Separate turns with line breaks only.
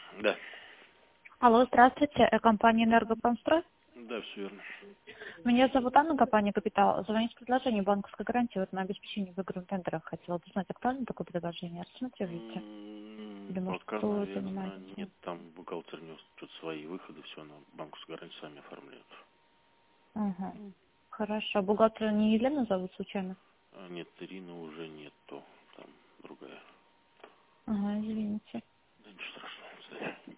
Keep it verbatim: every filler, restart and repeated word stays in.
Да.
Алло, здравствуйте, э, компания «Энергопромстрой».
Да, все верно.
Меня зовут Анна, компания «Капитал». Звоню с предложением банковской гарантии вот на обеспечение в игровых тендерах. Хотела бы узнать, актуально такое предложение? Рассматриваете? Или,
М,
может,
Пока,
кто
наверное,
занимается?
нет. Там бухгалтер нес тут свои выходы, все на банковскую гарантию сами оформляют.
Ага. Хорошо. Бухгалтера не Елена зовут случайно?
А нет, Ирины уже нету. Там другая.
Ага, извините.
Да ничего страшного. Кстати.